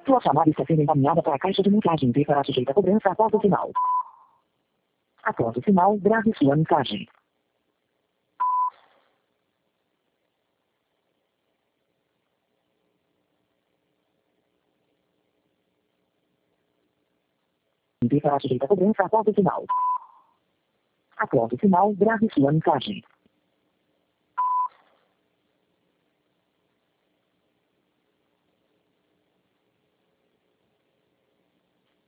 Sua chamada está sendo encaminhada para a caixa de mensagem e será sujeita a cobrança após o sinal. Após o sinal, grave sua mensagem. E será sujeita a cobrança após o sinal. Após o sinal, grave sua mensagem.